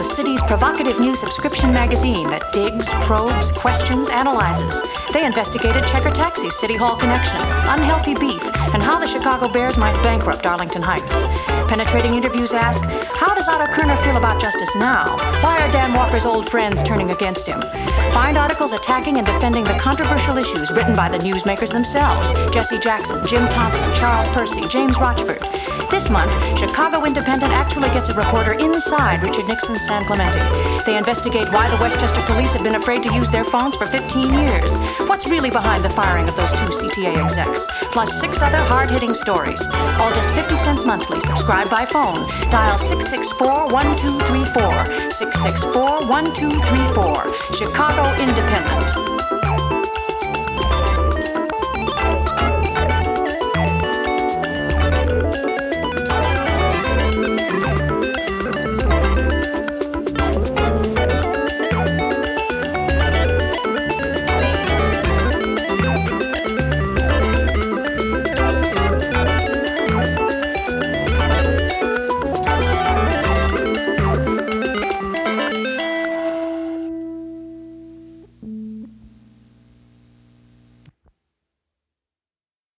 city's provocative new subscription magazine that digs, probes, questions, analyzes. They investigated Checker Taxi's City Hall connection, unhealthy beef, and how the Chicago Bears might bankrupt Arlington Heights. Penetrating interviews ask, how does Otto Kerner feel about justice now? Why are Dan Walker's old friends turning against him? Find articles attacking and defending the controversial issues written by the newsmakers themselves: Jesse Jackson, Jim Thompson, Charles Percy, James Rochford. This month, Chicago Independent actually gets a reporter inside Richard Nixon's San Clemente. They investigate why the Westchester police have been afraid to use their phones for 15 years. What's really behind the firing of those 2 CTA execs? Plus 6 other hard-hitting stories. All just 50 cents monthly. Subscribe by phone. Dial 664-1234. 664-1234. Chicago Independent.